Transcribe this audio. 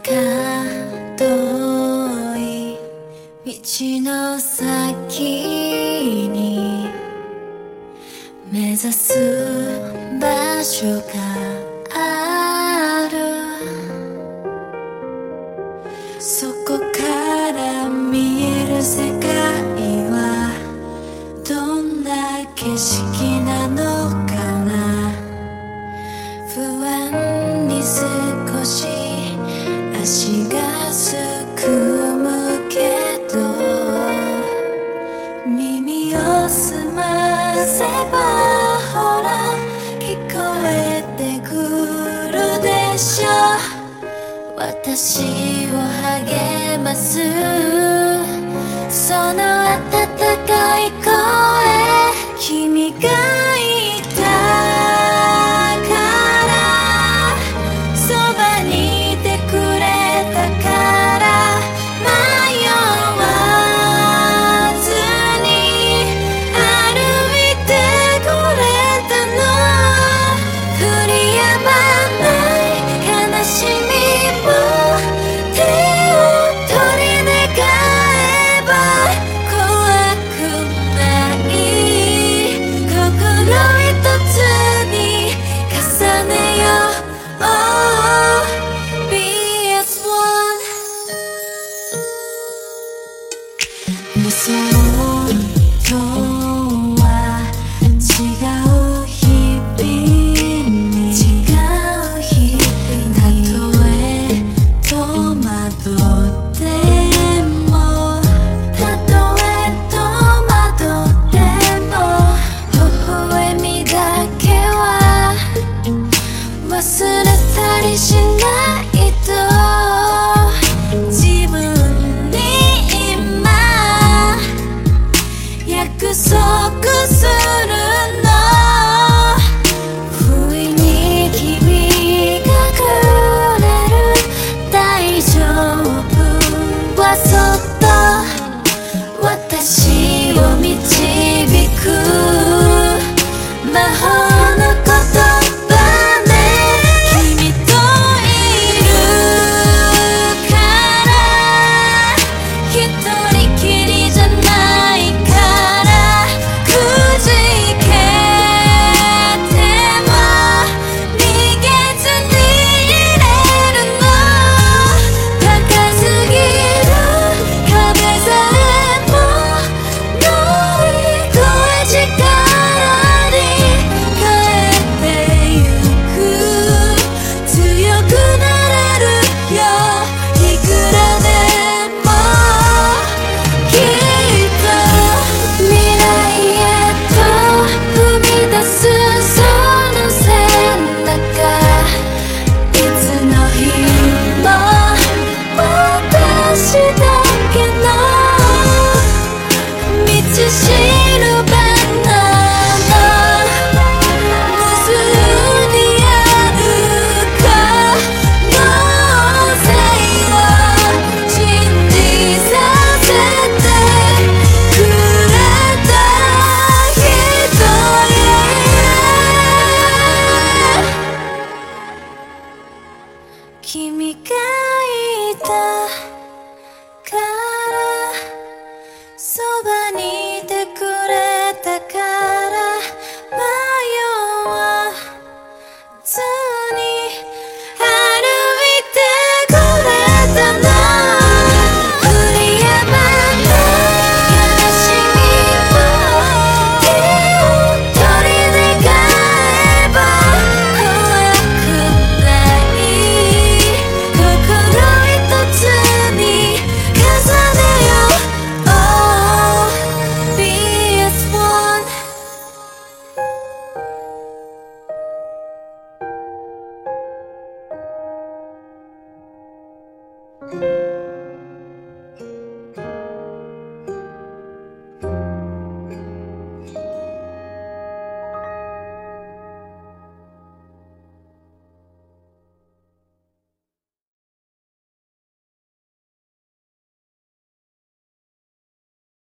遠い道の先に目指す場所がある。そこから見える世界はどんな景色なのかな。不安に少し足がすくむけど、耳を澄ませばほら聞こえてくるでしょう。私を励ますその温かい声、君がいたからそばにいてくれたから、迷わずに歩いてくれたの。振りやまない悲しみも手を取り願えば怖くない心一つに重ねよう。Oh, BS1 嘘とは違う日々に、たとえ戸惑っても、たとえ戸惑っても微笑みだけは忘れたりしないと自分に今約束するの。不意に君がくれる大丈夫はそっと私を導く魔法の言葉ね。君といるから一人きりじゃないから、くじけても逃げずにいれるの。高すぎる壁さえも乗り越え力に変えてゆく。強くなれるよいくらでも。きっと未来へと踏み出すその背中、いつの日も私だけの道しるべなの。無数にある可能性を信じさせてくれた人へ、君がいたからそばにいてくれたから、迷わずに歩いてくれたの。振りやまない悲しみも手を取り願えば怖くない心一つに重ねよう。Oh, BS1